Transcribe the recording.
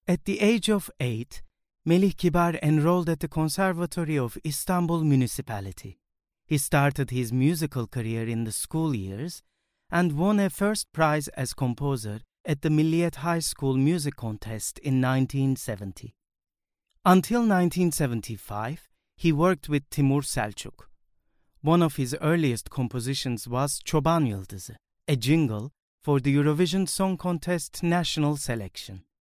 At the age of 8, Melih Kibar enrolled at the Conservatory of Istanbul Municipality. He started his musical career in the school years and won a first prize as composer at the Milliyet High School Music Contest in 1970. Until 1975, he worked with Timur Selçuk. One of his earliest compositions was Çoban Yıldızı, a jingle for the Eurovision Song Contest national selection.